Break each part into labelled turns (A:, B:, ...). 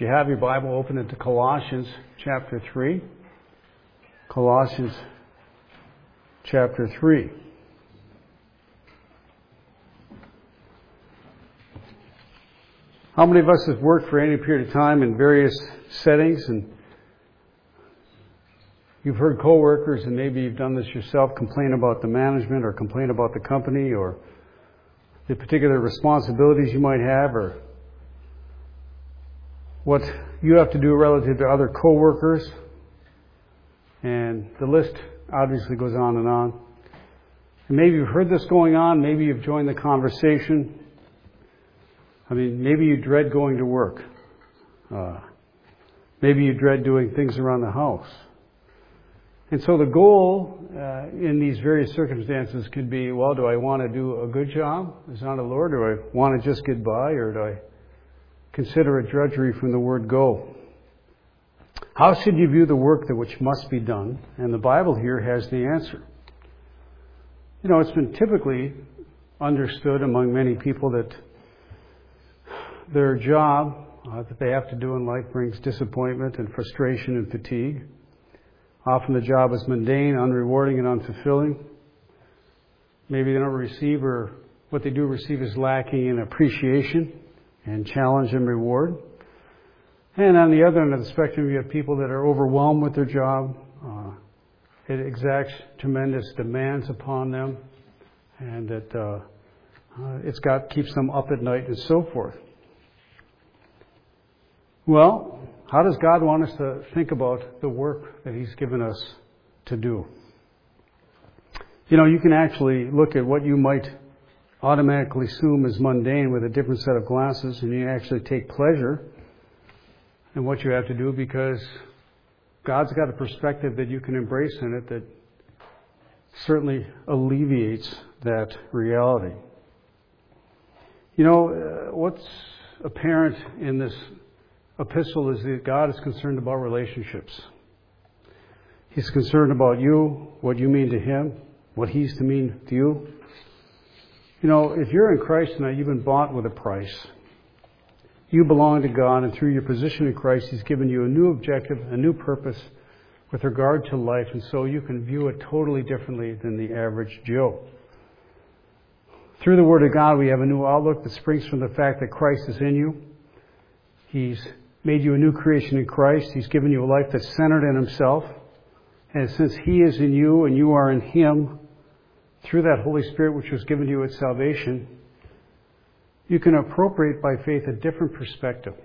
A: you have your Bible, open it to Colossians chapter 3. Colossians chapter 3. How many of us have worked for any period of time in various settings, and you've heard coworkers, and maybe you've done this yourself, complain about the management or complain about the company or the particular responsibilities you might have, or what you have to do relative to other coworkers, and the list obviously goes on and on. And maybe you've heard this going on, maybe you've joined the conversation. Maybe you dread going to work. Maybe you dread doing things around the house. And so the goal in these various circumstances could be, well, do I want to do a good job as unto the Lord? Do I want to just get by? Or do I consider it drudgery from the word go? How should you view the work that which must be done? And the Bible here has the answer. It's been typically understood among many people that their job that they have to do in life brings disappointment and frustration and fatigue. Often the job is mundane, unrewarding, and unfulfilling. Maybe they don't receive, or what they do receive is lacking in appreciation and challenge and reward. And on the other end of the spectrum, you have people that are overwhelmed with their job. It exacts tremendous demands upon them, and that keeps them up at night and so forth. Well, how does God want us to think about the work that He's given us to do? You can actually look at what you might automatically assume is mundane with a different set of glasses, and you actually take pleasure in what you have to do, because God's got a perspective that you can embrace in it that certainly alleviates that reality. What's apparent in this epistle is that God is concerned about relationships. He's concerned about you, what you mean to Him, what He's to mean to you. If you're in Christ tonight, you've been bought with a price. You belong to God, and through your position in Christ, He's given you a new objective, a new purpose with regard to life, and so you can view it totally differently than the average Joe. Through the Word of God, we have a new outlook that springs from the fact that Christ is in you. He's made you a new creation in Christ. He's given you a life that's centered in Himself. And since He is in you and you are in Him, through that Holy Spirit which was given to you at salvation, you can appropriate by faith a different perspective.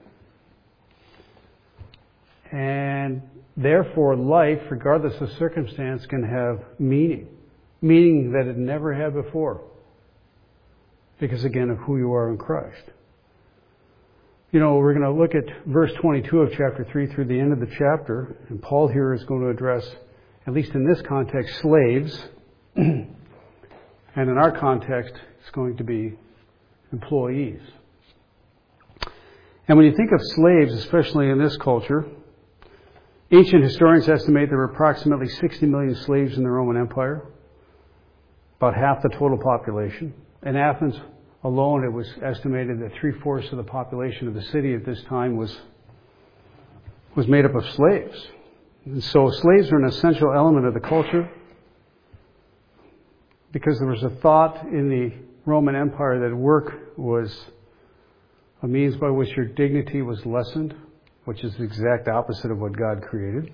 A: And therefore life, regardless of circumstance, can have meaning. Meaning that it never had before. Because again of who you are in Christ. We're going to look at verse 22 of chapter 3 through the end of the chapter. And Paul here is going to address, at least in this context, slaves. And in our context, it's going to be employees. And when you think of slaves, especially in this culture, ancient historians estimate there were approximately 60 million slaves in the Roman Empire. About half the total population. In Athens alone, it was estimated that 3/4 of the population of the city at this time was made up of slaves. And so slaves are an essential element of the culture, because there was a thought in the Roman Empire that work was a means by which your dignity was lessened, which is the exact opposite of what God created.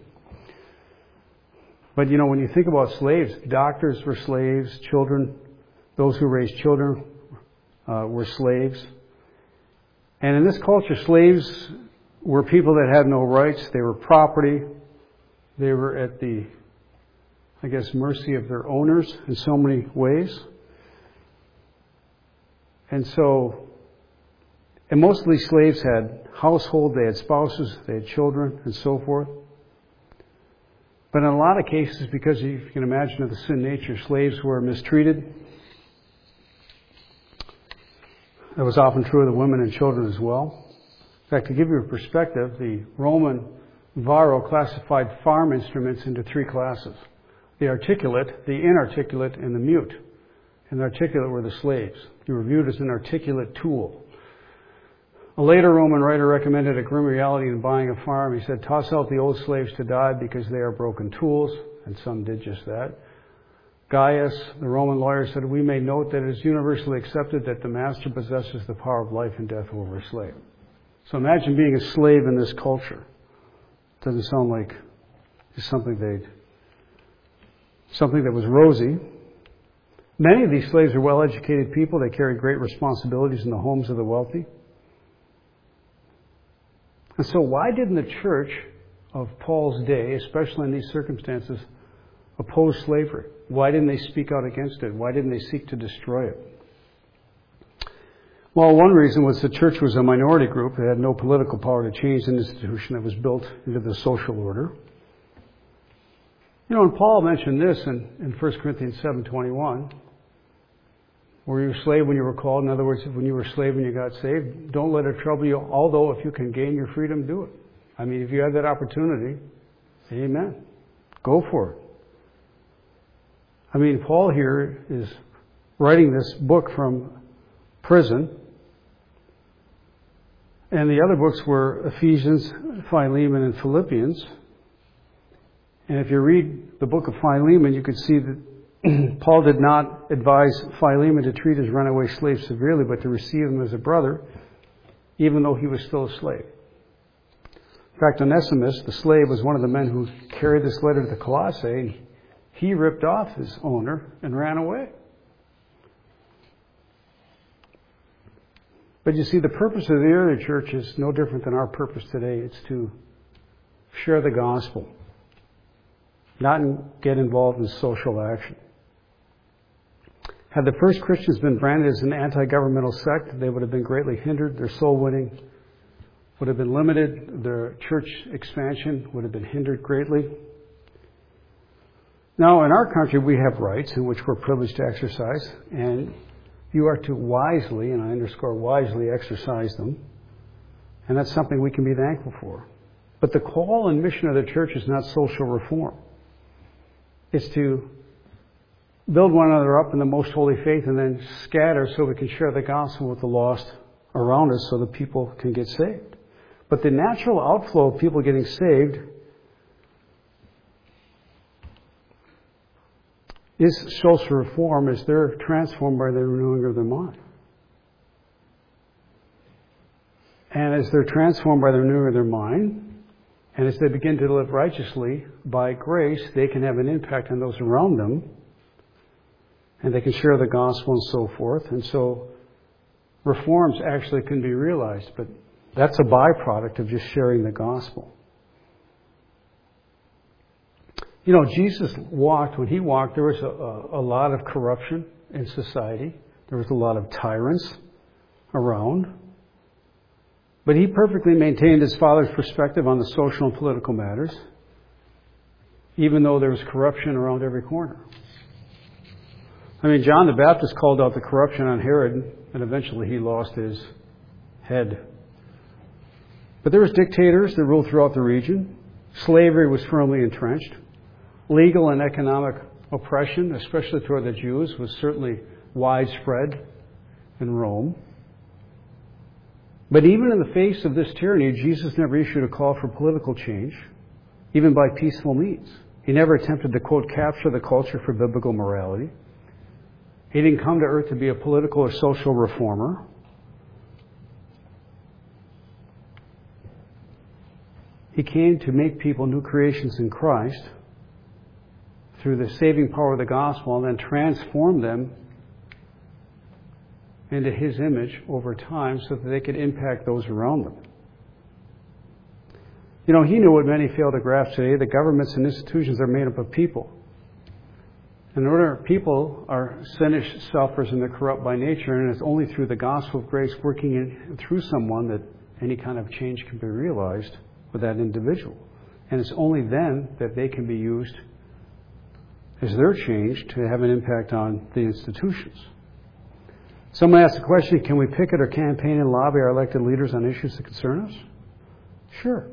A: But when you think about slaves, doctors were slaves, children, those who raised children were slaves. And in this culture, slaves were people that had no rights. They were property. They were at the, mercy of their owners in so many ways. And most of these slaves had household, they had spouses, they had children, and so forth. But in a lot of cases, because you can imagine of the sin nature, slaves were mistreated. That was often true of the women and children as well. In fact, to give you a perspective, the Roman Varro classified farm instruments into 3 classes. The articulate, the inarticulate, and the mute. And the articulate were the slaves. They were viewed as an articulate tool. A later Roman writer recommended a grim reality in buying a farm. He said, toss out the old slaves to die because they are broken tools, and some did just that. Gaius, the Roman lawyer, said, we may note that it is universally accepted that the master possesses the power of life and death over a slave. So imagine being a slave in this culture. Doesn't sound like something that was rosy. Many of these slaves are well-educated people. They carried great responsibilities in the homes of the wealthy. And so why didn't the church of Paul's day, especially in these circumstances, oppose slavery? Why didn't they speak out against it? Why didn't they seek to destroy it? Well, one reason was the church was a minority group. It had no political power to change an institution that was built into the social order. You know, and Paul mentioned this in 1 Corinthians 7:21. Were you a slave when you were called? In other words, when you were a slave when you got saved, don't let it trouble you. Although if you can gain your freedom, do it. I mean, if you have that opportunity, amen. Go for it. I mean, Paul here is writing this book from prison. And the other books were Ephesians, Philemon, and Philippians. And if you read the book of Philemon, you could see that Paul did not advise Philemon to treat his runaway slave severely, but to receive him as a brother, even though he was still a slave. In fact, Onesimus, the slave, was one of the men who carried this letter to the Colossae, and he ripped off his owner and ran away. But you see, the purpose of the early church is no different than our purpose today. It's to share the gospel, not get involved in social action. Had the first Christians been branded as an anti-governmental sect, they would have been greatly hindered. Their soul winning would have been limited. Their church expansion would have been hindered greatly. Now, in our country, we have rights in which we're privileged to exercise, and you are to wisely, and I underscore wisely, exercise them. And that's something we can be thankful for. But the call and mission of the church is not social reform. It's to build one another up in the most holy faith and then scatter so we can share the gospel with the lost around us so that people can get saved. But the natural outflow of people getting saved is social reform as they're transformed by the renewing of their mind. And as they're transformed by the renewing of their mind, and as they begin to live righteously by grace, they can have an impact on those around them, and they can share the gospel and so forth. And so reforms actually can be realized, but that's a byproduct of just sharing the gospel. You know, Jesus when he walked, there was a lot of corruption in society. There was a lot of tyrants around. But he perfectly maintained his Father's perspective on the social and political matters, even though there was corruption around every corner. I mean, John the Baptist called out the corruption on Herod, and eventually he lost his head. But there was dictators that ruled throughout the region. Slavery was firmly entrenched. Legal and economic oppression, especially toward the Jews, was certainly widespread in Rome. But even in the face of this tyranny, Jesus never issued a call for political change, even by peaceful means. He never attempted to, quote, capture the culture for biblical morality. He didn't come to earth to be a political or social reformer. He came to make people new creations in Christ through the saving power of the gospel, and then transform them into His image over time so that they could impact those around them. You know, He knew what many fail to grasp today. The governments and institutions are made up of people. In order, people are sinnish, selfish, and they're corrupt by nature, and it's only through the gospel of grace working through someone that any kind of change can be realized with that individual. And it's only then that they can be used as they're changed to have an impact on the institutions. Someone asked the question, can we picket or campaign and lobby our elected leaders on issues that concern us? Sure.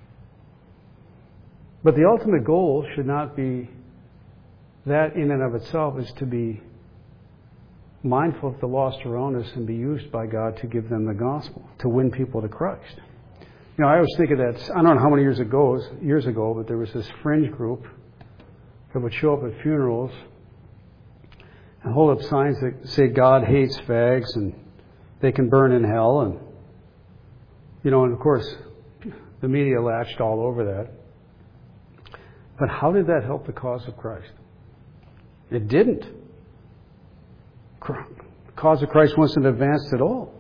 A: But the ultimate goal should not be that in and of itself, is to be mindful of the lost around us and be used by God to give them the gospel, to win people to Christ. You know, I always think of that, I don't know how many years ago, but there was this fringe group that would show up at funerals and hold up signs that say God hates fags and they can burn in hell. And, you know, and of course, the media latched all over that. But how did that help the cause of Christ? It didn't. The cause of Christ wasn't advanced at all.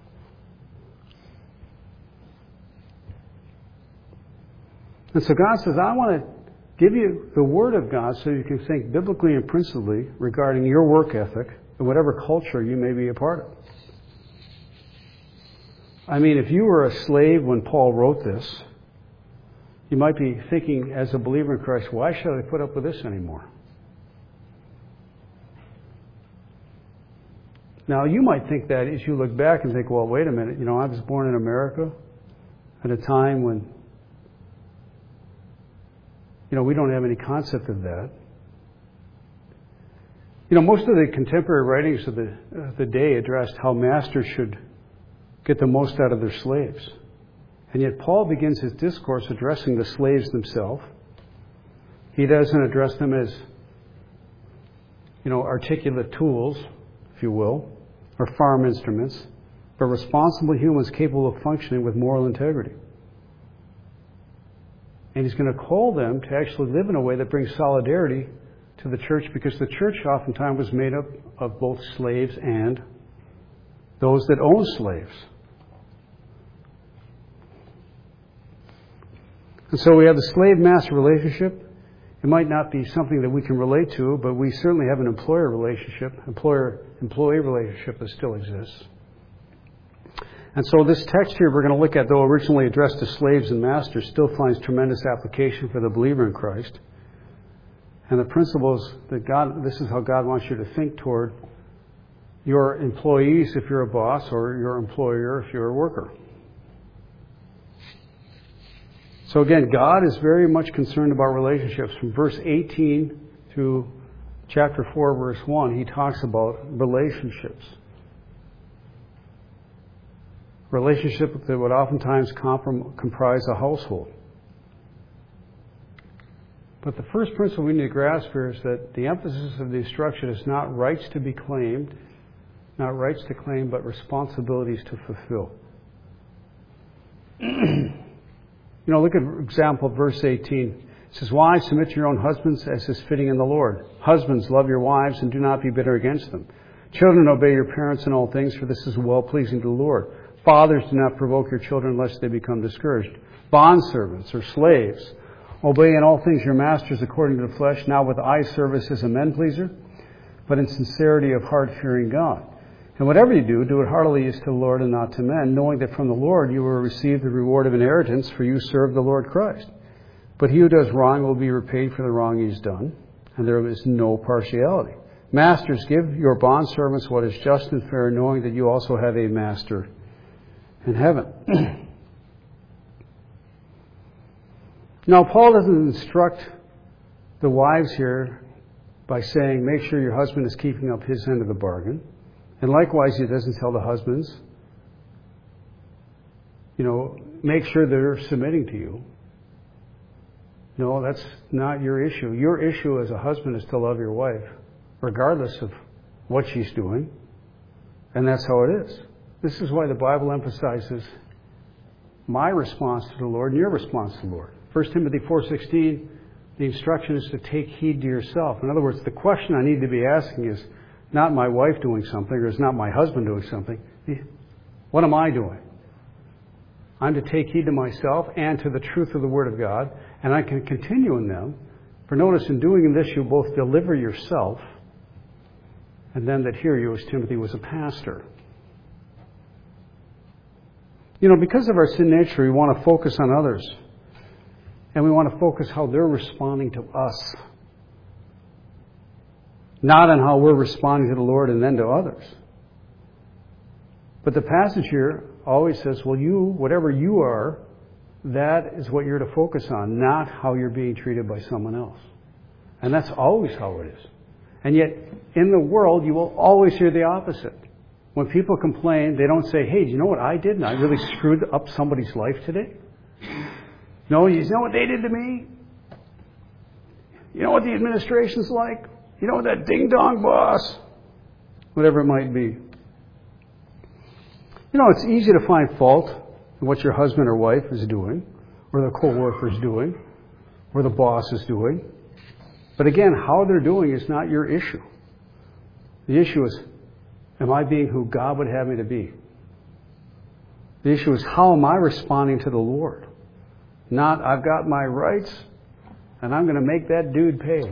A: And so God says, I want to give you the Word of God so you can think biblically and principally regarding your work ethic and whatever culture you may be a part of. I mean, if you were a slave when Paul wrote this, you might be thinking as a believer in Christ, why should I put up with this anymore? Now, you might think that as you look back and think, well, wait a minute, you know, I was born in America at a time when, you know, we don't have any concept of that. You know, most of the contemporary writings of the day addressed how masters should get the most out of their slaves. And yet Paul begins his discourse addressing the slaves themselves. He doesn't address them as, you know, articulate tools, if you will, or farm instruments, but responsible humans capable of functioning with moral integrity. And he's going to call them to actually live in a way that brings solidarity to the church, because the church oftentimes was made up of both slaves and those that own slaves. And so we have the slave-master relationship. It might not be something that we can relate to, but we certainly have an employer relationship, employer-employee relationship that still exists. And so this text here we're going to look at, though originally addressed to slaves and masters, still finds tremendous application for the believer in Christ. And the principles that this is how God wants you to think toward your employees if you're a boss, or your employer if you're a worker. So again, God is very much concerned about relationships. From verse 18 through chapter 4, verse 1, he talks about relationships. Relationships that would oftentimes comprise a household. But the first principle we need to grasp here is that the emphasis of the instruction is not rights to be claimed, not rights to claim, but responsibilities to fulfill. You know, look at example verse 18. It says, "Wives, submit to your own husbands as is fitting in the Lord. Husbands, love your wives and do not be bitter against them. Children, obey your parents in all things, for this is well-pleasing to the Lord. Fathers, do not provoke your children lest they become discouraged. Bondservants or slaves, obey in all things your masters according to the flesh, not with eye service as a men-pleaser, but in sincerity of heart fearing God. And whatever you do, do it heartily as to the Lord and not to men, knowing that from the Lord you will receive the reward of inheritance, for you serve the Lord Christ. But he who does wrong will be repaid for the wrong he has done, and there is no partiality. Masters, give your bondservants what is just and fair, knowing that you also have a master in heaven." Now, Paul doesn't instruct the wives here by saying, make sure your husband is keeping up his end of the bargain. And likewise, he doesn't tell the husbands, you know, make sure they're submitting to you. No, that's not your issue. Your issue as a husband is to love your wife, regardless of what she's doing. And that's how it is. This is why the Bible emphasizes my response to the Lord and your response to the Lord. 1 Timothy 4:16, the instruction is to take heed to yourself. In other words, the question I need to be asking is not my wife doing something, or is not my husband doing something. What am I doing? I'm to take heed to myself and to the truth of the Word of God, and I can continue in them. For notice, in doing this, you both deliver yourself, and them that hear you, as Timothy was a pastor. You know, because of our sin nature, we want to focus on others. And we want to focus how they're responding to us. Not on how we're responding to the Lord and then to others. But the passage here always says, well, whatever you are, that is what you're to focus on, not how you're being treated by someone else. And that's always how it is. And yet, in the world, you will always hear the opposite. When people complain, they don't say, hey, do you know what I did? And I really screwed up somebody's life today. No, you know what they did to me? You know what the administration's like? You know what that ding-dong boss? Whatever it might be. You know, it's easy to find fault in what your husband or wife is doing, or the co-worker is doing, or the boss is doing. But again, how they're doing is not your issue. The issue is, am I being who God would have me to be? The issue is, how am I responding to the Lord? Not, I've got my rights, and I'm going to make that dude pay.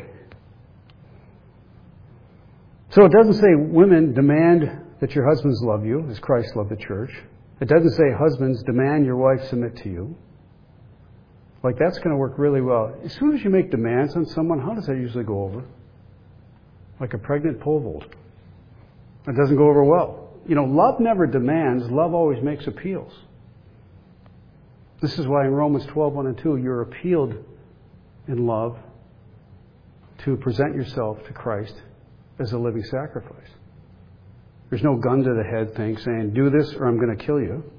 A: So it doesn't say women demand that your husbands love you, as Christ loved the church. It doesn't say husbands demand your wife submit to you. Like, that's going to work really well. As soon as you make demands on someone, how does that usually go over? Like a pregnant pole vault. It doesn't go over well. You know, love never demands. Love always makes appeals. This is why in Romans 12:1 and 2, you're appealed in love to present yourself to Christ as a living sacrifice. There's no gun to the head thing saying, do this or I'm going to kill you.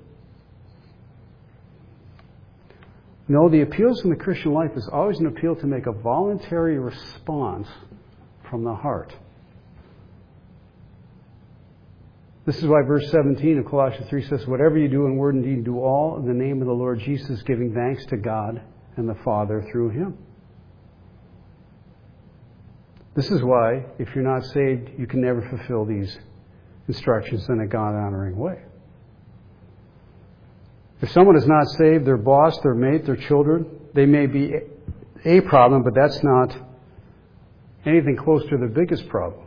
A: No, the appeals in the Christian life is always an appeal to make a voluntary response from the heart. This is why verse 17 of Colossians 3 says, whatever you do in word and deed, do all in the name of the Lord Jesus, giving thanks to God and the Father through Him. This is why, if you're not saved, you can never fulfill these instructions in a God-honoring way. If someone is not saved, their boss, their mate, their children, they may be a problem, but that's not anything close to the biggest problem.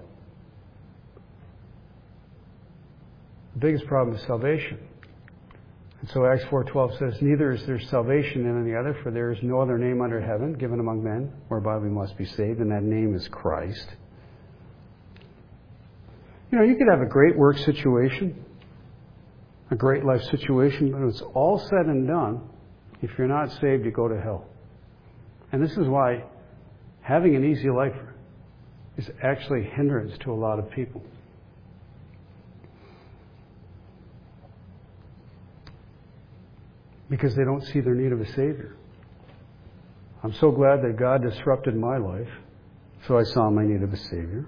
A: The biggest problem is salvation. And so Acts 4:12 says, neither is there salvation in any other, for there is no other name under heaven given among men whereby we must be saved, and that name is Christ. You know, you could have a great work situation, a great life situation, but when it's all said and done, if you're not saved, you go to hell. And this is why having an easy life is actually a hindrance to a lot of people. Because they don't see their need of a Savior. I'm so glad that God disrupted my life, so I saw my need of a Savior.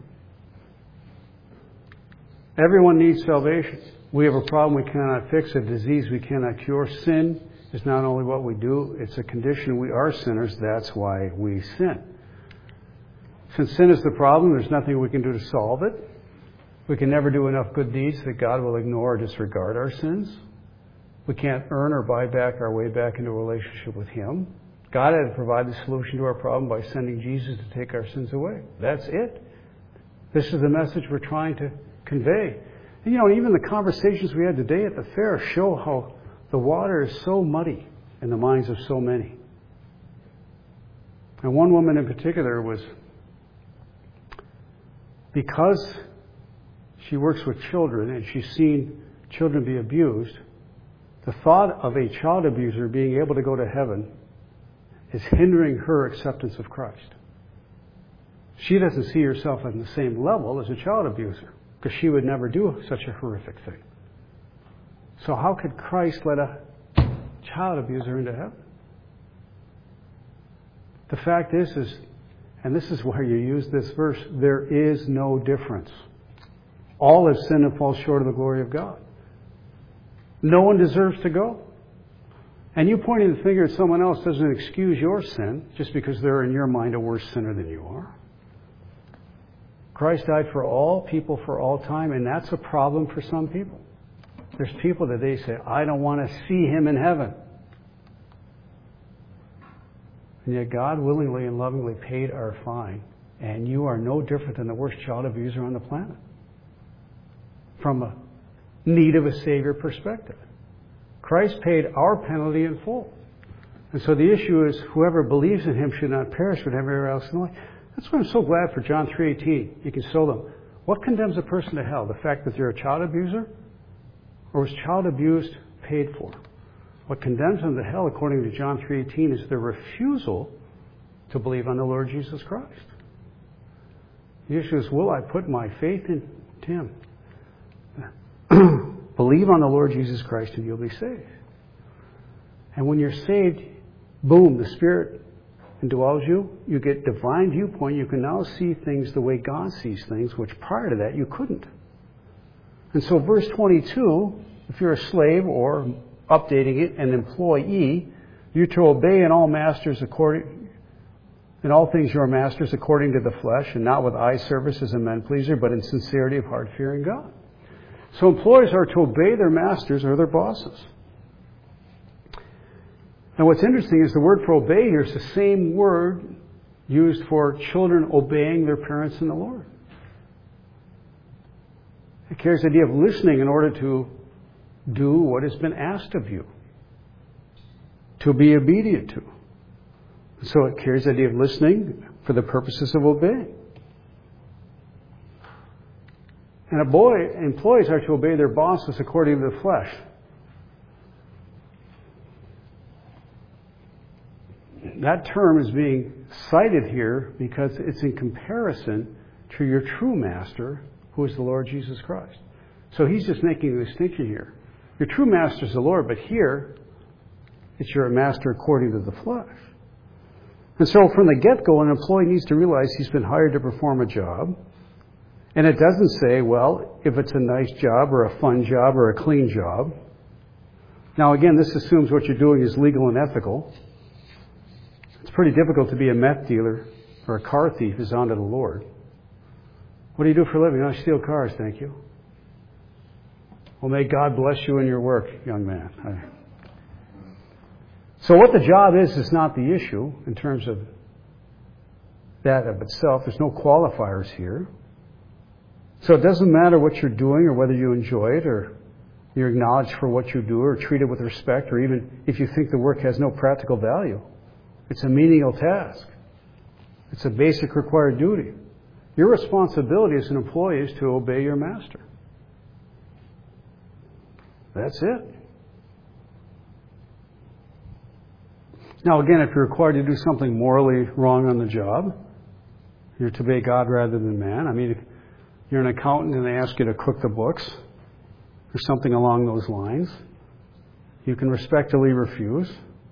A: Everyone needs salvation. We have a problem we cannot fix, a disease we cannot cure. Sin is not only what we do, it's a condition. We are sinners, that's why we sin. Since sin is the problem, there's nothing we can do to solve it. We can never do enough good deeds that God will ignore or disregard our sins. We can't earn or buy back our way back into a relationship with Him. God had to provide the solution to our problem by sending Jesus to take our sins away. That's it. This is the message we're trying to convey. And, you know, even the conversations we had today at the fair show how the water is so muddy in the minds of so many. And one woman in particular was, because she works with children and she's seen children be abused, the thought of a child abuser being able to go to heaven is hindering her acceptance of Christ. She doesn't see herself on the same level as a child abuser, because she would never do such a horrific thing. So how could Christ let a child abuser into heaven? The fact is, and this is where you use this verse, there is no difference. All have sinned and fall short of the glory of God. No one deserves to go. And you pointing the finger at someone else doesn't excuse your sin just because they're in your mind a worse sinner than you are. Christ died for all people for all time, and that's a problem for some people. There's people that they say, I don't want to see Him in heaven. And yet God willingly and lovingly paid our fine, and you are no different than the worst child abuser on the planet. From a need of a Savior perspective. Christ paid our penalty in full. And so the issue is, whoever believes in Him should not perish but have everlasting life. That's why I'm so glad for John 3:18. You can show them. What condemns a person to hell? The fact that they're a child abuser? Or was child abused paid for? What condemns them to hell, according to John 3:18, is their refusal to believe on the Lord Jesus Christ. The issue is, will I put my faith in Him? Believe on the Lord Jesus Christ and you'll be saved. And when you're saved, boom, the Spirit indwells you. You get divine viewpoint. You can now see things the way God sees things, which prior to that you couldn't. And so verse 22, if you're a slave or updating it, an employee, you're to obey in all things your masters according to the flesh, and not with eye service as a men pleaser, but in sincerity of heart fearing God. So employees are to obey their masters or their bosses. And what's interesting is the word for obey here is the same word used for children obeying their parents in the Lord. It carries the idea of listening in order to do what has been asked of you, to be obedient to. So it carries the idea of listening for the purposes of obeying. And employees are to obey their bosses according to the flesh. That term is being cited here because it's in comparison to your true master, who is the Lord Jesus Christ. So he's just making a distinction here. Your true master is the Lord, but here it's your master according to the flesh. And so from the get-go, an employee needs to realize he's been hired to perform a job. And it doesn't say, well, if it's a nice job or a fun job or a clean job. Now again, this assumes what you're doing is legal and ethical. It's pretty difficult to be a meth dealer or a car thief is unto the Lord. What do you do for a living? I steal cars, thank you. Well, may God bless you in your work, young man. So what the job is not the issue in terms of that of itself. There's no qualifiers here. So it doesn't matter what you're doing or whether you enjoy it or you're acknowledged for what you do or treated with respect or even if you think the work has no practical value. It's a menial task. It's a basic required duty. Your responsibility as an employee is to obey your master. That's it. Now again, if you're required to do something morally wrong on the job, you're to obey God rather than man. I mean, if you're an accountant and they ask you to cook the books or something along those lines, you can respectfully refuse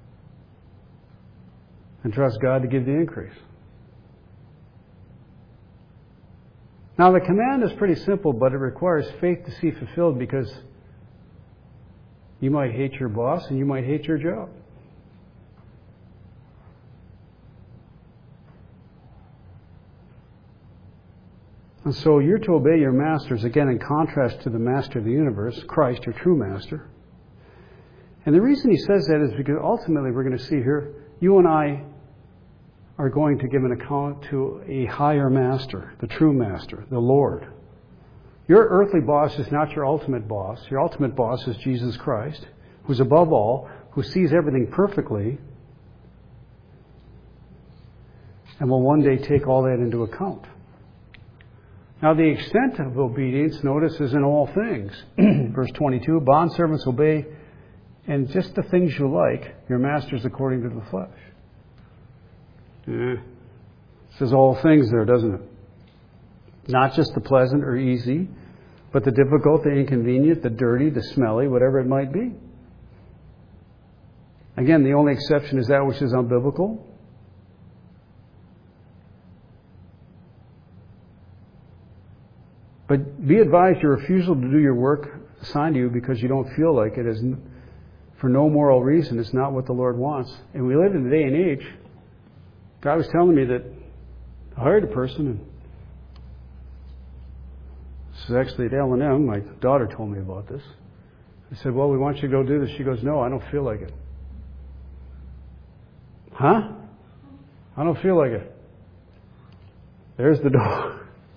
A: and trust God to give the increase. Now the command is pretty simple, but it requires faith to see fulfilled because you might hate your boss and you might hate your job. And so you're to obey your masters, again, in contrast to the master of the universe, Christ, your true master. And the reason he says that is because ultimately we're going to see here, you and I are going to give an account to a higher master, the true master, the Lord. Your earthly boss is not your ultimate boss. Your ultimate boss is Jesus Christ, who's above all, who sees everything perfectly, and will one day take all that into account. Now, the extent of obedience, notice, is in all things. Verse 22, bondservants obey in just the things you like, your masters according to the flesh. It says all things there, doesn't it? Not just the pleasant or easy, but the difficult, the inconvenient, the dirty, the smelly, whatever it might be. Again, the only exception is that which is unbiblical. But be advised, your refusal to do your work assigned to you because you don't feel like it is for no moral reason. It's not what the Lord wants. And we live in a day and age. God was telling me that I hired a person, and this is actually at L&M. My daughter told me about this. I said, well, we want you to go do this. She goes, no, I don't feel like it. Huh? I don't feel like it. There's the door.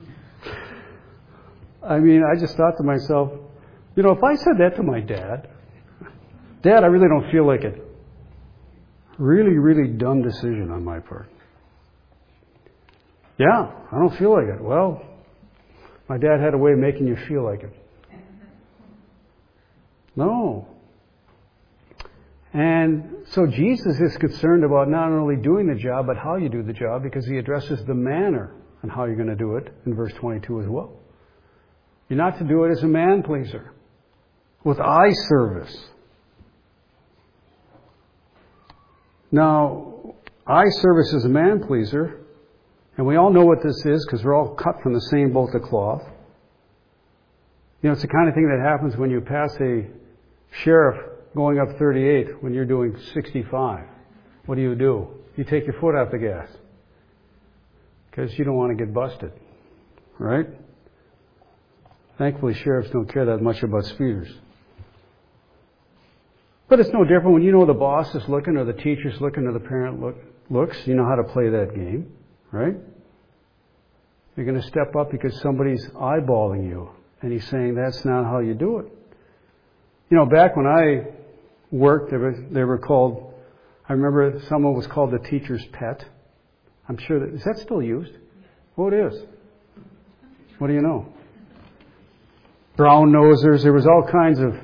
A: I mean, I just thought to myself, if I said that to my dad, Dad, I really don't feel like it. Really, really dumb decision on my part. Yeah, I don't feel like it. Well, my dad had a way of making you feel like it. No. And so Jesus is concerned about not only doing the job, but how you do the job, because he addresses the manner on how you're going to do it in verse 22 as well. You're not to do it as a man pleaser, with eye service. Now, eye service is a man pleaser, and we all know what this is because we're all cut from the same bolt of cloth. You know, it's the kind of thing that happens when you pass a sheriff going up 38 when you're doing 65. What do? You take your foot off the gas because you don't want to get busted, right? Thankfully, sheriffs don't care that much about speeders. But it's no different when you know the boss is looking or the teacher's looking or the parent looks. You know how to play that game, right? You're going to step up because somebody's eyeballing you. And he's saying that's not how you do it. You know, back when I worked, they were called, I remember someone was called the teacher's pet. I'm sure is that still used? Oh, it is. What do you know? Brown nosers, there was all kinds of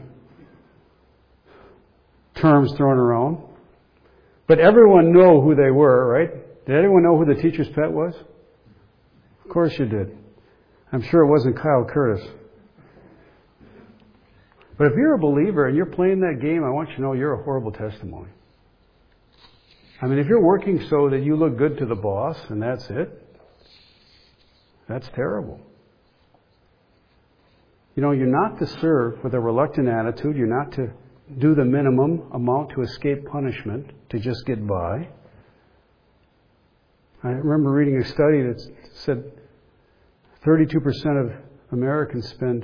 A: terms thrown around. But everyone knew who they were, right? Did anyone know who the teacher's pet was? Of course you did. I'm sure it wasn't Kyle Curtis. But if you're a believer and you're playing that game, I want you to know you're a horrible testimony. I mean, if you're working so that you look good to the boss and that's it, that's terrible. You know, you're not to serve with a reluctant attitude. You're not to do the minimum amount to escape punishment, to just get by. I remember reading a study that said 32% of Americans spend,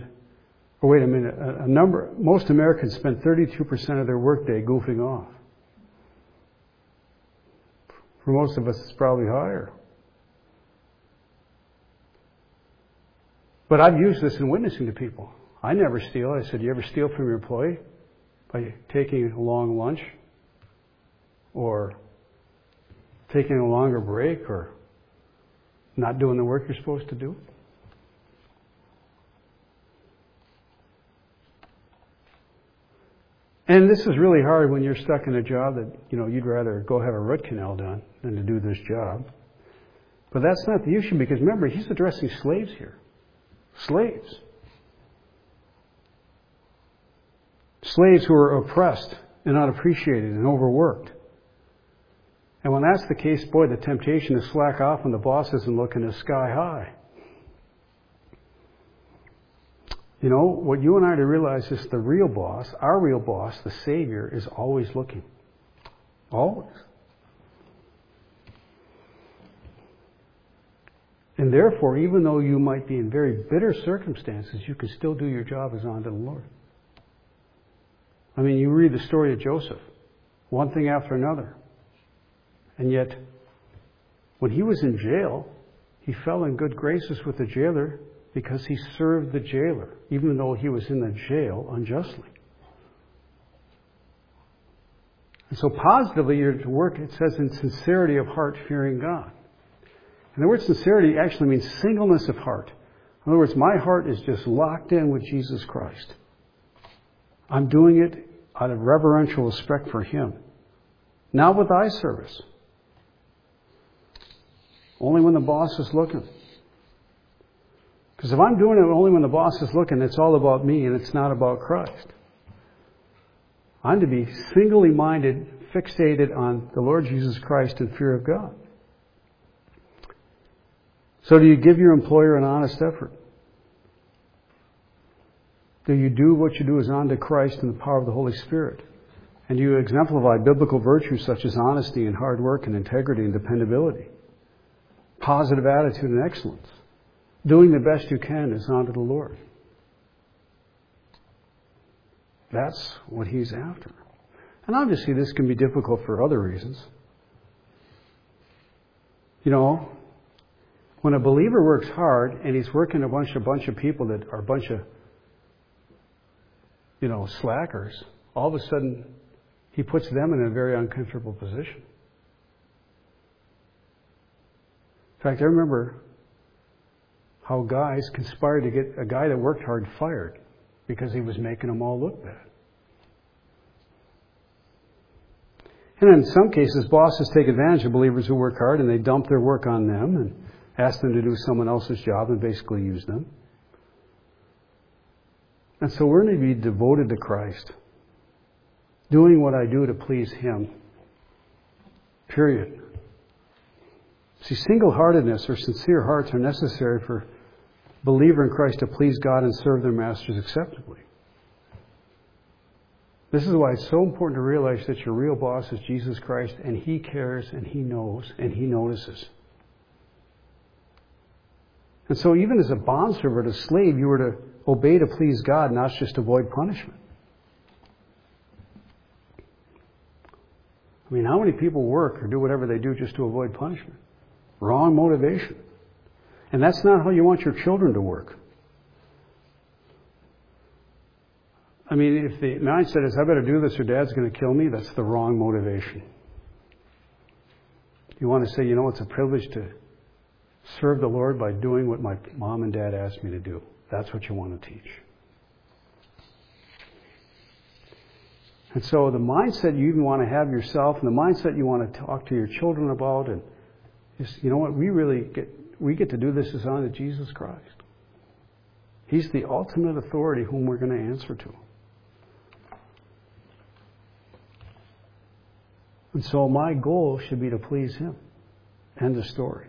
A: most Americans spend 32% of their workday goofing off. For most of us, it's probably higher. But I've used this in witnessing to people. I never steal. I said, you ever steal from your employee by taking a long lunch or taking a longer break or not doing the work you're supposed to do? And this is really hard when you're stuck in a job that, you know, you'd rather go have a root canal done than to do this job. But that's not the issue because remember, he's addressing slaves here. Slaves. Slaves who are oppressed and unappreciated and overworked. And when that's the case, boy, the temptation to slack off when the boss isn't looking is sky high. You know, what you and I are to realize is the real boss, our real boss, the Savior, is always looking. Always. And therefore, even though you might be in very bitter circumstances, you can still do your job as unto the Lord. I mean, you read the story of Joseph, one thing after another. And yet, when he was in jail, he fell in good graces with the jailer because he served the jailer, even though he was in the jail unjustly. And so positively, you're to work, it says, in sincerity of heart, fearing God. And the word sincerity actually means singleness of heart. In other words, my heart is just locked in with Jesus Christ. I'm doing it out of reverential respect for Him. Not with eye service. Only when the boss is looking. Because if I'm doing it only when the boss is looking, it's all about me and it's not about Christ. I'm to be singly minded, fixated on the Lord Jesus Christ in fear of God. So do you give your employer an honest effort? Do you do what you do as unto Christ in the power of the Holy Spirit? And do you exemplify biblical virtues such as honesty and hard work and integrity and dependability? Positive attitude and excellence. Doing the best you can is unto the Lord. That's what He's after. And obviously this can be difficult for other reasons. You know, when a believer works hard and he's working a bunch of people that are a bunch of, you know, slackers, all of a sudden he puts them in a very uncomfortable position. In fact, I remember how guys conspired to get a guy that worked hard fired because he was making them all look bad. And in some cases, bosses take advantage of believers who work hard and they dump their work on them. ask them to do someone else's job and basically use them. And so we're going to be devoted to Christ, doing what I do to please Him. Period. See, single-heartedness or sincere hearts are necessary for a believer in Christ to please God and serve their masters acceptably. This is why it's so important to realize that your real boss is Jesus Christ, and He cares, and He knows, and He notices. And so even as a bondservant, a slave, you were to obey to please God, not just avoid punishment. I mean, how many people work or do whatever they do just to avoid punishment? Wrong motivation. And that's not how you want your children to work. I mean, if the mindset is, I better do this or Dad's going to kill me, that's the wrong motivation. You want to say, it's a privilege to serve the Lord by doing what my mom and dad asked me to do. That's what you want to teach. And so the mindset you even want to have yourself and the mindset you want to talk to your children about, and is, what we get to do this is on to Jesus Christ. He's the ultimate authority whom we're going to answer to. And so my goal should be to please Him. End of story.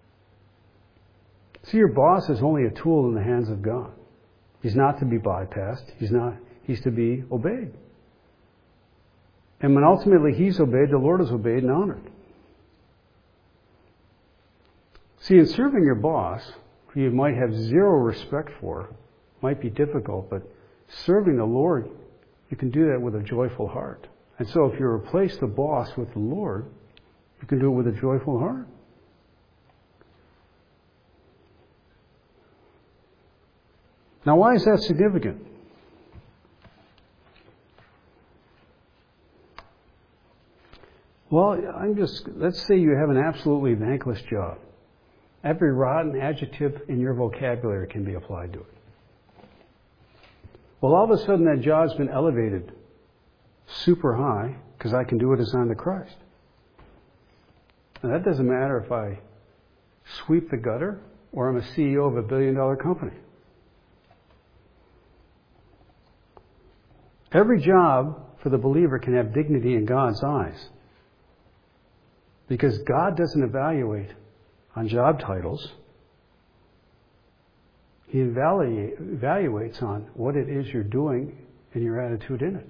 A: See, your boss is only a tool in the hands of God. He's not to be bypassed. He's to be obeyed. And when ultimately He's obeyed, the Lord is obeyed and honored. See, in serving your boss, who you might have zero respect for, might be difficult, but serving the Lord, you can do that with a joyful heart. And so if you replace the boss with the Lord, you can do it with a joyful heart. Now, why is that significant? Well, let's say you have an absolutely thankless job. Every rotten adjective in your vocabulary can be applied to it. Well, all of a sudden that job's been elevated super high because I can do it as unto Christ. Now, that doesn't matter if I sweep the gutter or I'm a CEO of a billion-dollar company. Every job for the believer can have dignity in God's eyes. Because God doesn't evaluate on job titles. He evaluates on what it is you're doing and your attitude in it.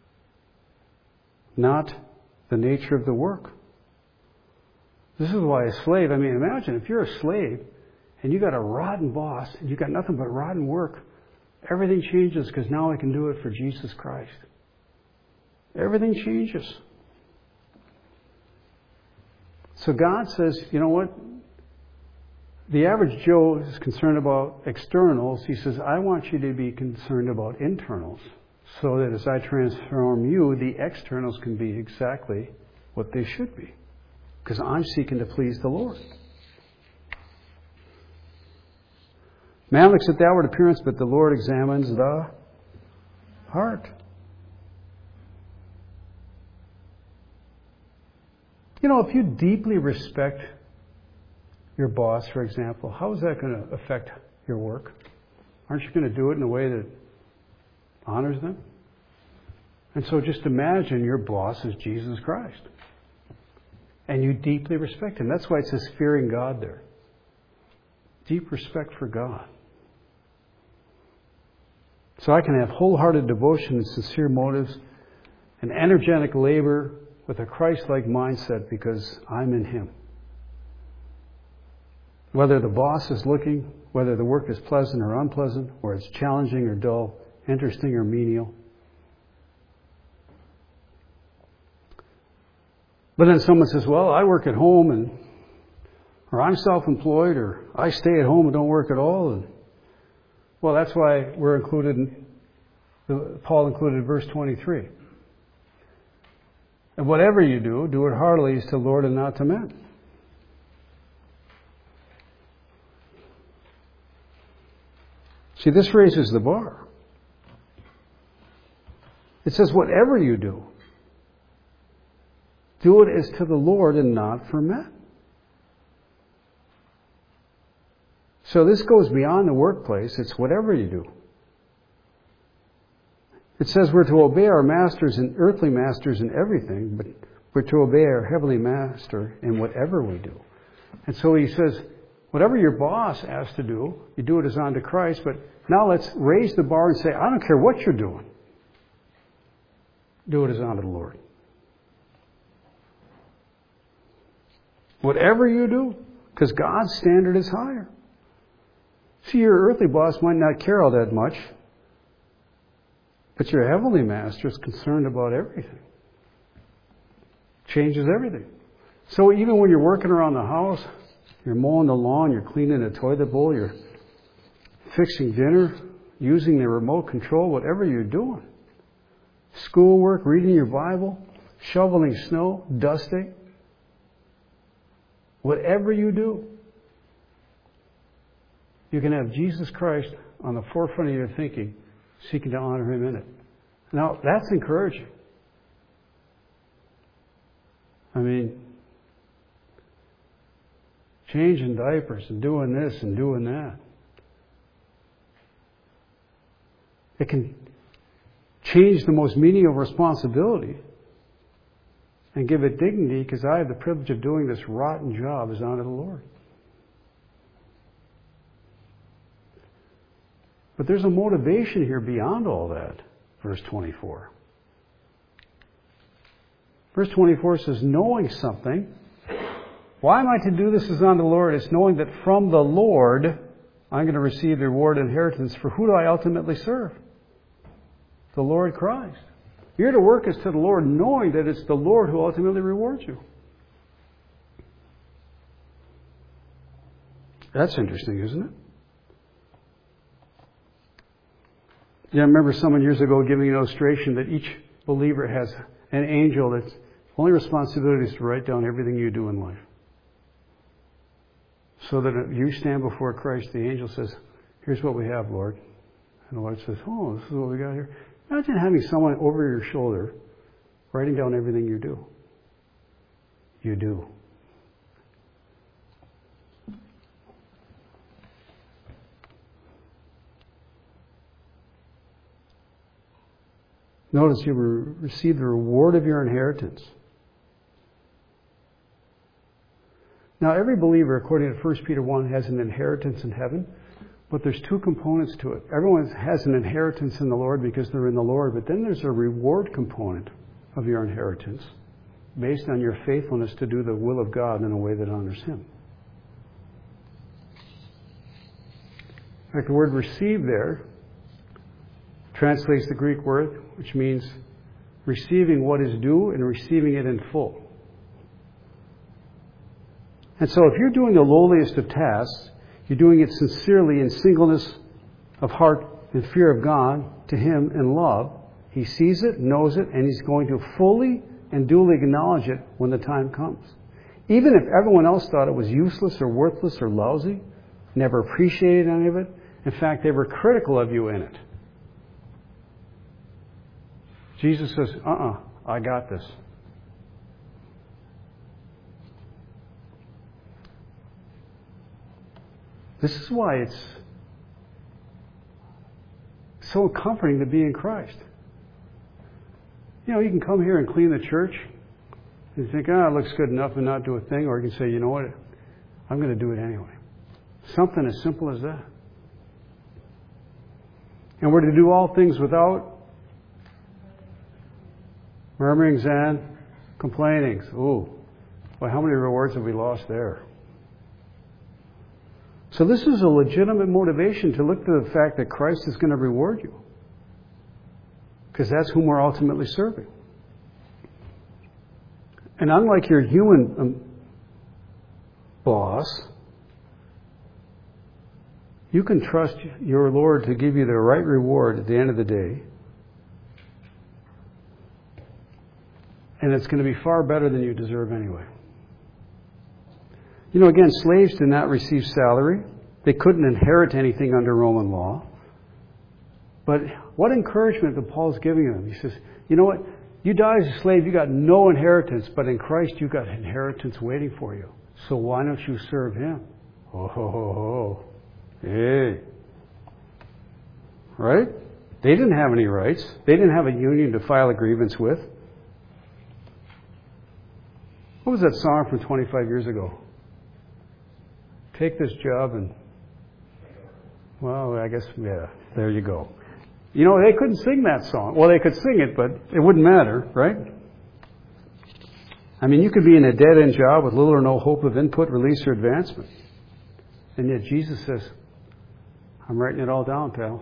A: Not the nature of the work. This is why a slave, imagine if you're a slave and you got a rotten boss and you got nothing but rotten work, everything changes because now I can do it for Jesus Christ. Everything changes. So God says, you know what? The average Joe is concerned about externals. He says, I want you to be concerned about internals so that as I transform you, the externals can be exactly what they should be. Because I'm seeking to please the Lord. Man looks at the outward appearance, but the Lord examines the heart. If you deeply respect your boss, for example, how is that going to affect your work? Aren't you going to do it in a way that honors them? And so just imagine your boss is Jesus Christ. And you deeply respect Him. That's why it says fearing God there. Deep respect for God. So I can have wholehearted devotion and sincere motives and energetic labor with a Christ-like mindset because I'm in Him. Whether the boss is looking, whether the work is pleasant or unpleasant, or it's challenging or dull, interesting or menial. But then someone says, well, I work at home or I'm self-employed, or I stay at home and don't work at all. And, well, that's why we're Paul included verse 23. And whatever you do, do it heartily as to the Lord and not to men. See, this raises the bar. It says, whatever you do, do it as to the Lord and not for men. So this goes beyond the workplace. It's whatever you do. It says we're to obey our masters and earthly masters in everything, but we're to obey our heavenly master in whatever we do. And so he says, whatever your boss asks to do, you do it as unto Christ, but now let's raise the bar and say, I don't care what you're doing. Do it as unto the Lord. Whatever you do, because God's standard is higher. See, your earthly boss might not care all that much, but your heavenly master is concerned about everything. Changes everything. So even when you're working around the house, you're mowing the lawn, you're cleaning the toilet bowl, you're fixing dinner, using the remote control, whatever you're doing. Schoolwork, reading your Bible, shoveling snow, dusting. Whatever you do, you can have Jesus Christ on the forefront of your thinking, seeking to honor Him in it. Now, that's encouraging. I mean, changing diapers and doing this and doing that. It can change the most menial responsibility and give it dignity because I have the privilege of doing this rotten job as unto the Lord. But there's a motivation here beyond all that. Verse 24. Verse 24 says, knowing something. Why am I to do this as unto the Lord? It's knowing that from the Lord I'm going to receive the reward and inheritance. For who do I ultimately serve? The Lord Christ. You're to work as to the Lord, knowing that it's the Lord who ultimately rewards you. That's interesting, isn't it? Yeah, I remember someone years ago giving an illustration that each believer has an angel that's only responsibility is to write down everything you do in life. So that if you stand before Christ, the angel says, here's what we have, Lord. And the Lord says, oh, this is what we got here. Imagine having someone over your shoulder writing down everything you do. You do. Notice you receive the reward of your inheritance. Now, every believer, according to 1 Peter 1, has an inheritance in heaven, but there's two components to it. Everyone has an inheritance in the Lord because they're in the Lord, but then there's a reward component of your inheritance based on your faithfulness to do the will of God in a way that honors Him. In fact, the word receive there translates the Greek word, which means receiving what is due and receiving it in full. And so if you're doing the lowliest of tasks, you're doing it sincerely in singleness of heart and fear of God to Him in love. He sees it, knows it, and He's going to fully and duly acknowledge it when the time comes. Even if everyone else thought it was useless or worthless or lousy, never appreciated any of it. In fact, they were critical of you in it. Jesus says, I got this. This is why it's so comforting to be in Christ. You know, you can come here and clean the church and think, it looks good enough and not do a thing. Or you can say, you know what, I'm going to do it anyway. Something as simple as that. And we're to do all things without murmurings and complainings. Ooh, well, how many rewards have we lost there? So this is a legitimate motivation to look to the fact that Christ is going to reward you. Because that's whom we're ultimately serving. And unlike your human boss, you can trust your Lord to give you the right reward at the end of the day. And it's going to be far better than you deserve anyway. You know, again, slaves did not receive salary. They couldn't inherit anything under Roman law. But what encouragement that Paul's giving them. He says, you know what? You die as a slave, you got no inheritance. But in Christ, you got inheritance waiting for you. So why don't you serve Him? Oh, ho, ho, ho. Hey. Right? They didn't have any rights. They didn't have a union to file a grievance with. What was that song from 25 years ago? Take this job and... Well, I guess, yeah, there you go. You know, they couldn't sing that song. Well, they could sing it, but it wouldn't matter, right? I mean, you could be in a dead-end job with little or no hope of input, release, or advancement. And yet Jesus says, I'm writing it all down, pal.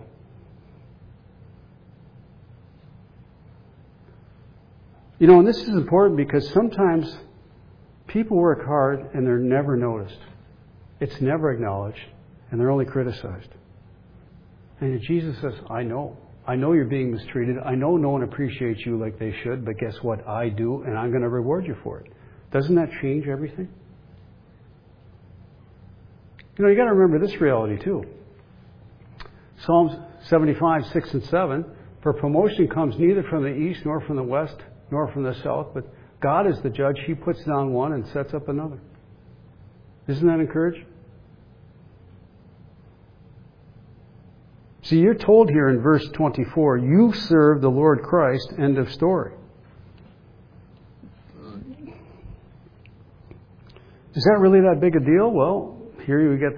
A: You know, and this is important because sometimes people work hard and they're never noticed. It's never acknowledged, and they're only criticized. And Jesus says, I know. I know you're being mistreated. I know no one appreciates you like they should, but guess what? I do, and I'm going to reward you for it. Doesn't that change everything? You know, you got to remember this reality too. Psalms 75, 6 and 7, for promotion comes neither from the east nor from the west nor from the south, but God is the judge. He puts down one and sets up another. Isn't that encouraging? See, you're told here in verse 24, you serve the Lord Christ, end of story. Is that really that big a deal? Well, here you get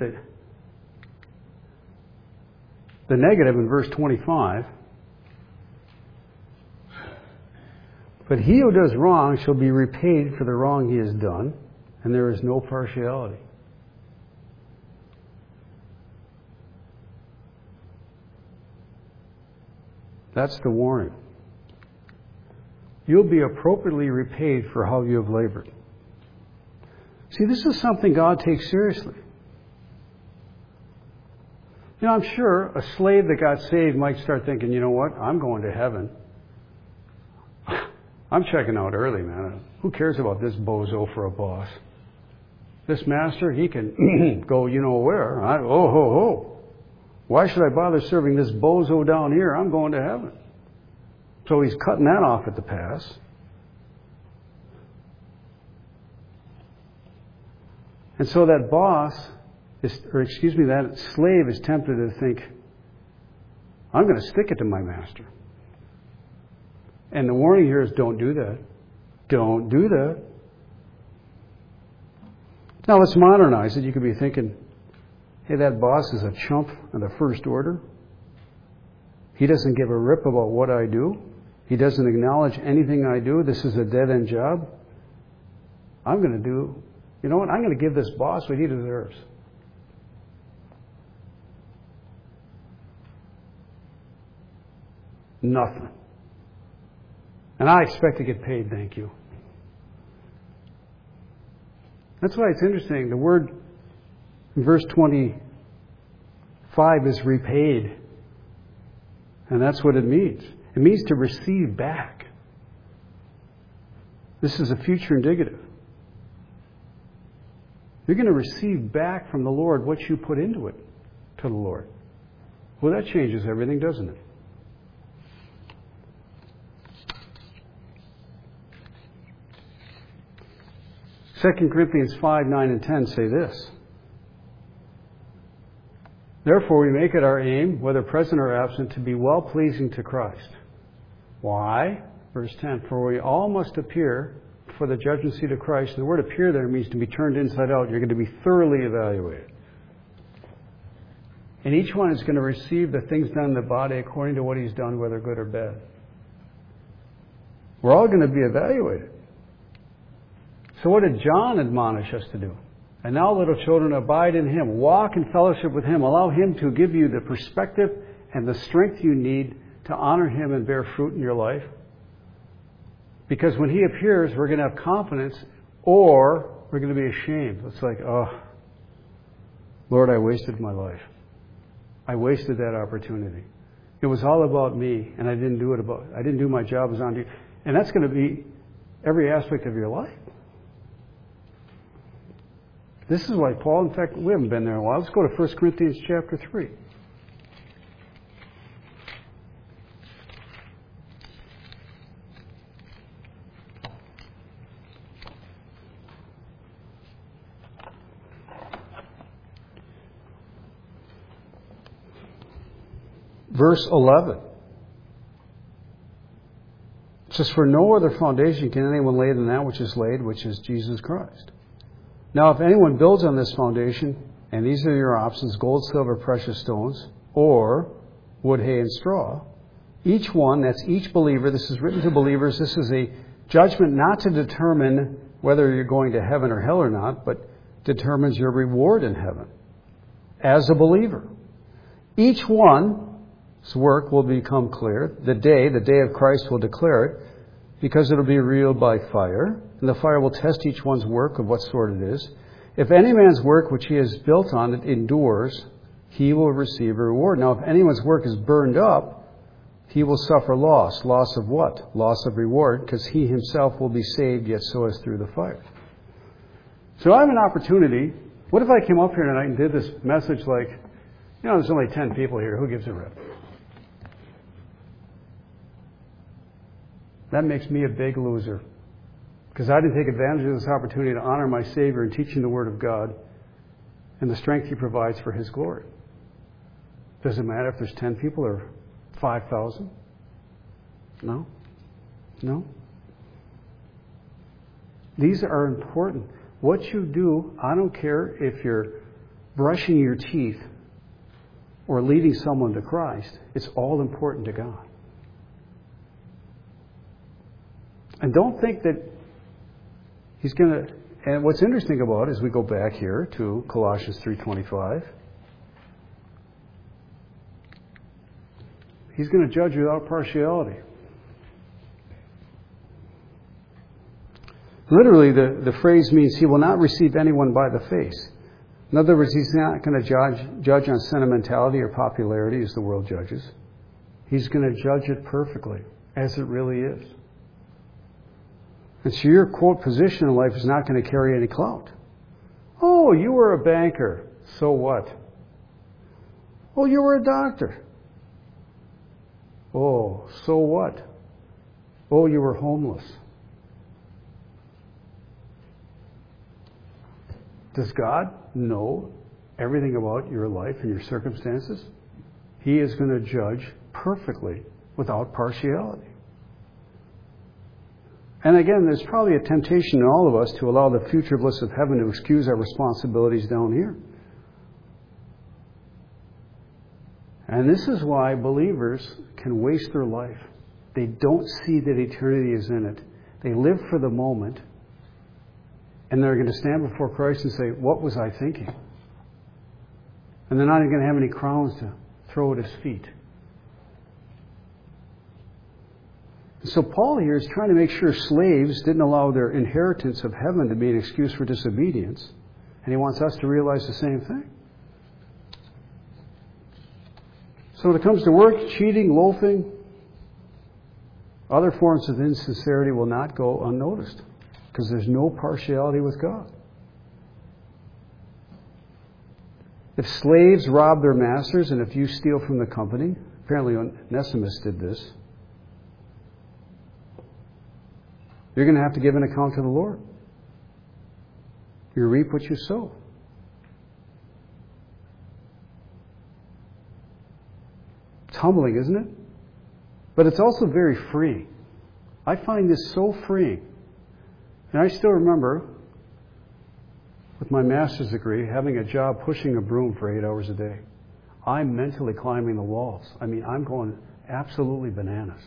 A: the negative in verse 25. But he who does wrong shall be repaid for the wrong he has done, and there is no partiality. That's the warning. You'll be appropriately repaid for how you have labored. See, this is something God takes seriously. You know, I'm sure a slave that got saved might start thinking, you know what, I'm going to heaven. I'm checking out early, man. Who cares about this bozo for a boss? This master, he can go you know where. Oh, ho, ho. Why should I bother serving this bozo down here? I'm going to heaven. So he's cutting that off at the pass. And so that that slave is tempted to think, I'm going to stick it to my master. And the warning here is don't do that. Don't do that. Now let's modernize it. You could be thinking, hey, that boss is a chump of the first order. He doesn't give a rip about what I do. He doesn't acknowledge anything I do. This is a dead-end job. I'm going to do, you know what? I'm going to give this boss what he deserves. Nothing. And I expect to get paid, thank you. That's why it's interesting. The word in verse 25 is repaid. And that's what it means. It means to receive back. This is a future indicative. You're going to receive back from the Lord what you put into it to the Lord. Well, that changes everything, doesn't it? Second Corinthians 5, 9, and 10 say this. Therefore we make it our aim, whether present or absent, to be well-pleasing to Christ. Why? Verse 10, for we all must appear for the judgment seat of Christ. And the word appear there means to be turned inside out. You're going to be thoroughly evaluated. And each one is going to receive the things done in the body according to what he's done, whether good or bad. We're all going to be evaluated. So what did John admonish us to do? And now, little children, abide in Him. Walk in fellowship with Him. Allow Him to give you the perspective and the strength you need to honor Him and bear fruit in your life. Because when He appears, we're going to have confidence, or we're going to be ashamed. It's like, oh, Lord, I wasted my life. I wasted that opportunity. It was all about me, and I didn't do my job as on you. And that's going to be every aspect of your life. This is why Paul, in fact, we haven't been there in a while. Let's go to 1 Corinthians chapter 3. Verse 11. It says, for no other foundation can anyone lay than that which is laid, which is Jesus Christ. Now, if anyone builds on this foundation, and these are your options, gold, silver, precious stones, or wood, hay, and straw, each one, that's each believer, this is written to believers, this is a judgment not to determine whether you're going to heaven or hell or not, but determines your reward in heaven as a believer. Each one's work will become clear. The day of Christ will declare it, because it will be revealed by fire, and the fire will test each one's work of what sort it is. If any man's work which he has built on it endures, he will receive a reward. Now, if anyone's work is burned up, he will suffer loss. Loss of what? Loss of reward, because he himself will be saved, yet so as through the fire. So I have an opportunity. What if I came up here tonight and did this message like, there's only 10 people here. Who gives a rip? That makes me a big loser. Because I didn't take advantage of this opportunity to honor my Savior in teaching the Word of God and the strength He provides for His glory. Does it matter if there's 10 people or 5,000? No. These are important. What you do, I don't care if you're brushing your teeth or leading someone to Christ, it's all important to God. And don't think that He's going to... And what's interesting about it is we go back here to Colossians 3:25. He's going to judge without partiality. Literally, the phrase means He will not receive anyone by the face. In other words, He's not going to judge on sentimentality or popularity as the world judges. He's going to judge it perfectly, as it really is. And so your, quote, position in life is not going to carry any clout. Oh, you were a banker. So what? Oh, you were a doctor. Oh, so what? Oh, you were homeless. Does God know everything about your life and your circumstances? He is going to judge perfectly without partiality. And again, there's probably a temptation in all of us to allow the future bliss of heaven to excuse our responsibilities down here. And this is why believers can waste their life. They don't see that eternity is in it. They live for the moment. And they're going to stand before Christ and say, what was I thinking? And they're not even going to have any crowns to throw at His feet. So Paul here is trying to make sure slaves didn't allow their inheritance of heaven to be an excuse for disobedience. And he wants us to realize the same thing. So when it comes to work, cheating, loafing, other forms of insincerity will not go unnoticed. Because there's no partiality with God. If slaves rob their masters, and if you steal from the company, apparently Onesimus did this, you're going to have to give an account to the Lord. You reap what you sow. It's humbling, isn't it? But it's also very freeing. I find this so freeing. And I still remember, with my master's degree, having a job pushing a broom for 8 hours a day. I'm mentally climbing the walls. I mean, I'm going absolutely bananas.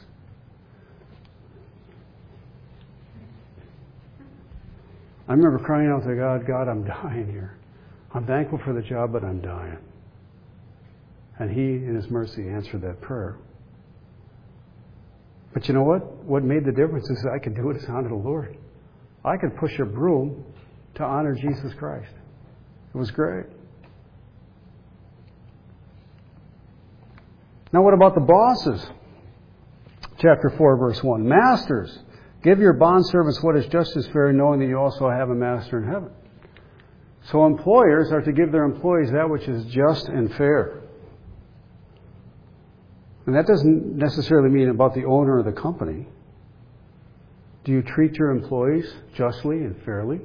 A: I remember crying out to God, God, I'm dying here. I'm thankful for the job, but I'm dying. And He, in His mercy, answered that prayer. But you know what? What made the difference is I could do it as honor the Lord. I could push a broom to honor Jesus Christ. It was great. Now what about the bosses? Chapter 4, verse 1. Masters, give your bondservants what is just as fair, knowing that you also have a master in heaven. So employers are to give their employees that which is just and fair. And that doesn't necessarily mean about the owner of the company. Do you treat your employees justly and fairly?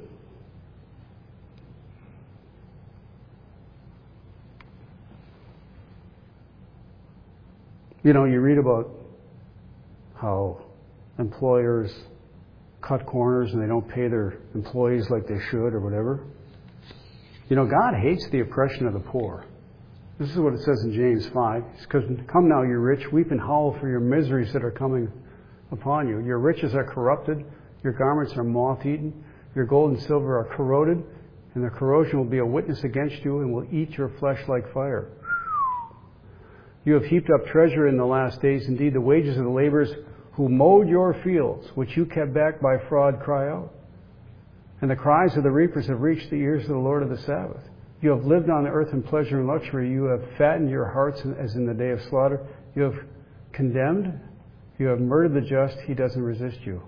A: You know, you read about how employers cut corners and they don't pay their employees like they should or whatever. You know, God hates the oppression of the poor. This is what it says in James 5. It's because, come now, you rich, weep and howl for your miseries that are coming upon you. Your riches are corrupted, your garments are moth-eaten, your gold and silver are corroded, and the corrosion will be a witness against you and will eat your flesh like fire. You have heaped up treasure in the last days. Indeed, the wages of the laborers who mowed your fields, which you kept back by fraud, cry out. And the cries of the reapers have reached the ears of the Lord of the Sabbath. You have lived on the earth in pleasure and luxury. You have fattened your hearts as in the day of slaughter. You have condemned. You have murdered the just. He doesn't resist you.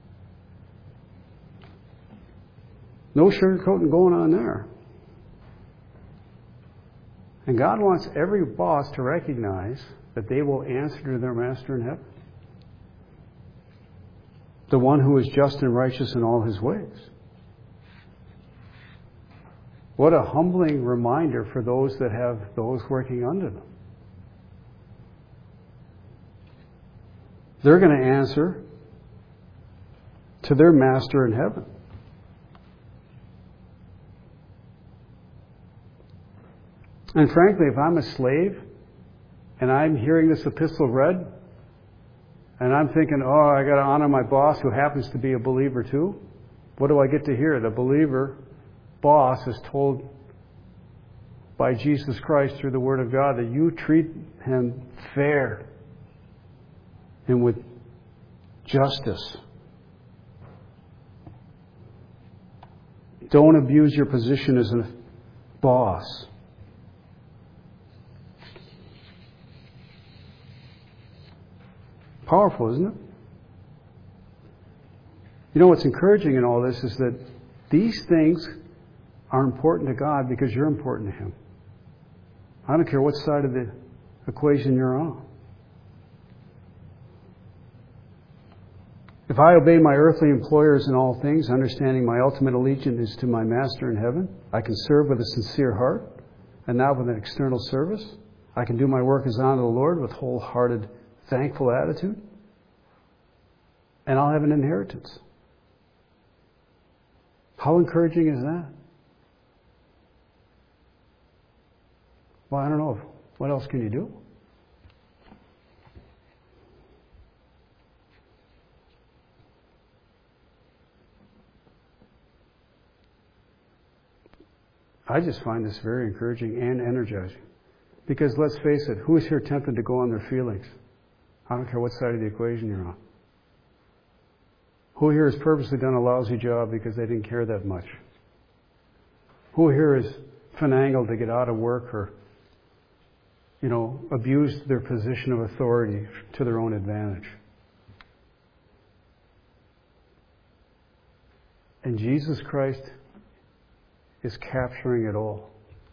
A: No sugarcoating going on there. And God wants every boss to recognize that they will answer to their master in heaven. The one who is just and righteous in all his ways. What a humbling reminder for those that have those working under them. They're going to answer to their master in heaven. And frankly, if I'm a slave and I'm hearing this epistle read and I'm thinking, oh, I got to honor my boss who happens to be a believer too, what do I get to hear? The believer boss is told by Jesus Christ through the Word of God that you treat him fair and with justice. Don't abuse your position as a boss. Powerful, isn't it? You know what's encouraging in all this is that these things are important to God because you're important to Him. I don't care what side of the equation you're on. If I obey my earthly employers in all things, understanding my ultimate allegiance is to my Master in heaven, I can serve with a sincere heart and not with an external service. I can do my work as unto the Lord with wholehearted, thankful attitude. And I'll have an inheritance. How encouraging is that? Well, I don't know. What else can you do? I just find this very encouraging and energizing. Because let's face it, who is here tempted to go on their feelings? I don't care what side of the equation you're on. Who here has purposely done a lousy job because they didn't care that much? Who here has finagled to get out of work or, abused their position of authority to their own advantage? And Jesus Christ is capturing it all.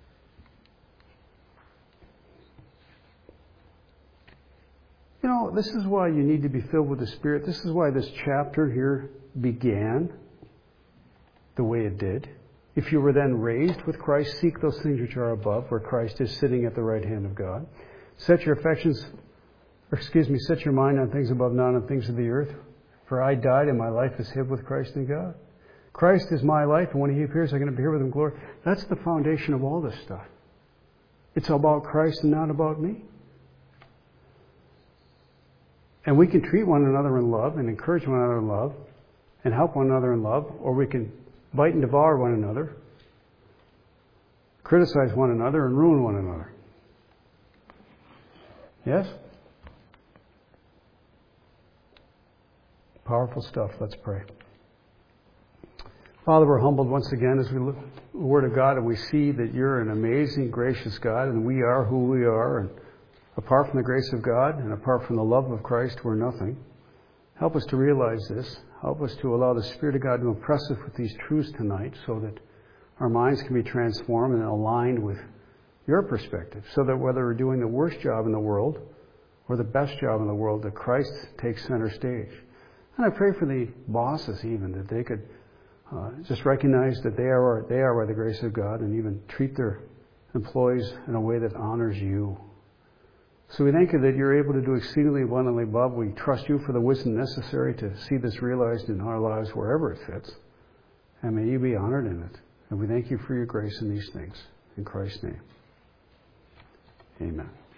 A: This is why you need to be filled with the Spirit. This is why this chapter here began the way it did. If you were then raised with Christ, seek those things which are above, where Christ is sitting at the right hand of God. Set your mind on things above, not on things of the earth. For I died, and my life is hid with Christ in God. Christ is my life, and when He appears, I'm going to be here with Him in glory. That's the foundation of all this stuff. It's about Christ and not about me. And we can treat one another in love and encourage one another in love and help one another in love, or we can bite and devour one another, criticize one another, and ruin one another. Yes? Powerful stuff. Let's pray. Father, we're humbled once again as we look at the Word of God and we see that You're an amazing, gracious God, and we are who we are, and apart from the grace of God and apart from the love of Christ, we're nothing. Help us to realize this. Help us to allow the Spirit of God to impress us with these truths tonight so that our minds can be transformed and aligned with Your perspective, so that whether we're doing the worst job in the world or the best job in the world, that Christ takes center stage. And I pray for the bosses even, that they could just recognize that they are by the grace of God, and even treat their employees in a way that honors You, So we thank you that you're able to do exceedingly abundantly above. We trust you for the wisdom necessary to see this realized in our lives wherever it fits. And may you be honored in it. And we thank you for your grace in these things. In Christ's name. Amen.